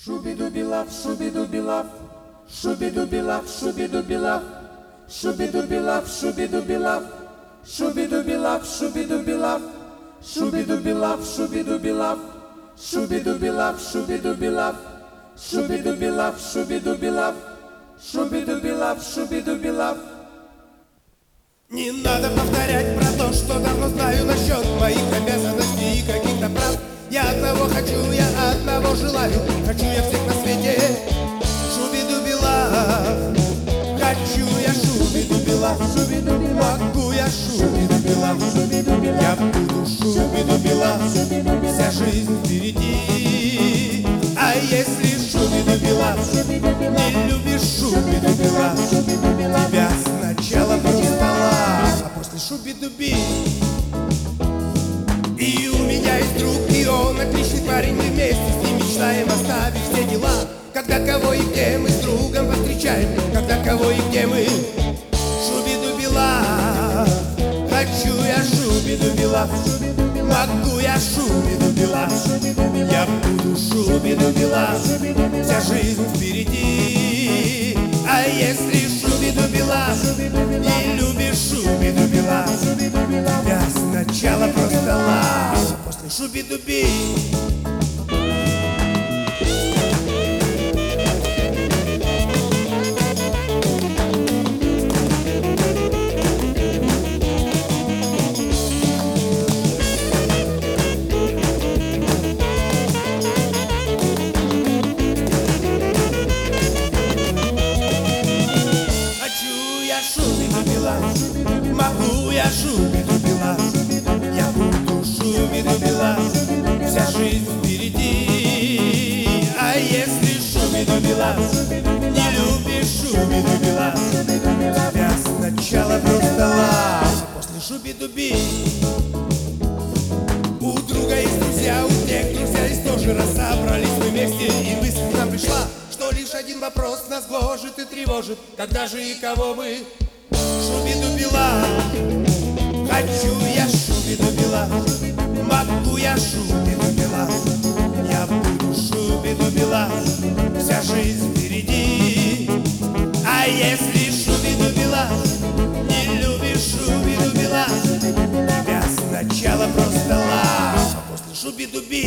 Shooby-dooby-love, shooby-dooby-love, shooby-dooby-love, shooby-dooby-love, shooby-dooby-love, shooby-dooby-love, shooby-dooby-love, shooby-dooby-love, shooby-dooby-love, shooby-dooby-love, shooby-dooby-love, shooby-dooby-love, shooby-dooby-love, shooby-dooby-love, shooby-dooby-love, shooby-dooby-love. Не надо повторять про то, что давно знаю насчет моих обязанностей и каких-то прав. Я одного хочу, я одного желаю, хочу я всех на свете. Шуби-дуби-лав, хочу я шуби-дуби-лав, могу я шуби-дуби-лав, я буду шуби-дуби-лав, вся жизнь впереди. А если шуби-дуби-лав, не любишь шуби-дуби-лав, тебя сначала просто лав, а после шуби-дуби. И у меня есть друг, и он отличный парень, мы вместе с ним мечтаем оставить все дела. Когда кого и где мы с другом повстречаем, когда кого и где мы. Шуби-дуби-лав, хочу я шуби-дуби-лав, могу я шуби-дуби-лав, я буду шуби-дуби-лав, вся жизнь впереди. А если шуби-дуби-лав, не любишь шуби-дуби-лав, я сначала просто лав, а после шуби-дуби. Могу я шуби-дуби-лав, я буду шуби-дуби-лав, вся жизнь впереди. А если шуби-дуби-лав, не любишь шуби-дуби-лав, тебя сначала просто лав, а после шуби-дуби. У друга есть друзья, у тех друзья есть тоже, раз собрались мы вместе, и мысль к нам пришла, что лишь один вопрос нас гложет и тревожит: когда же и кого мы? Шуби-дуби-лав, хочу я шуби-дуби-лав, могу я шуби-дуби-лав, я буду шуби-дуби-лав, вся жизнь впереди. А если шуби-дуби-лав, не любишь шуби-дуби-лав, тебя сначала просто лав, а после шуби-дуби.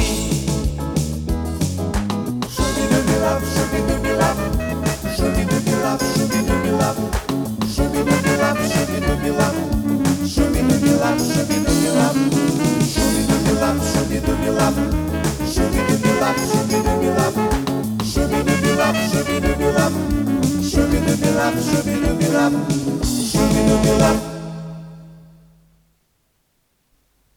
Shooby-dooby-love, shooby-dooby-love, shooby-dooby-love, shooby-dooby-love, shooby-dooby-love, shooby-dooby-love, shooby-dooby-love, shooby-dooby-love, shooby-dooby-love, shooby-dooby-love, shooby-dooby-love, shooby-dooby-love, shooby-dooby-love, shooby-dooby-love, shooby-dooby-love, shooby-dooby-love, shooby-dooby-love.